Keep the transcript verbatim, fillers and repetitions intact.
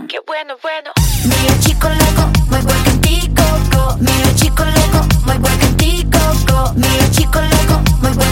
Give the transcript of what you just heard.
Qué bueno, bueno. Mira chico loco, muy buen contigo, go. Mira chico loco, muy buen contigo, go. Mira chico loco, muy buen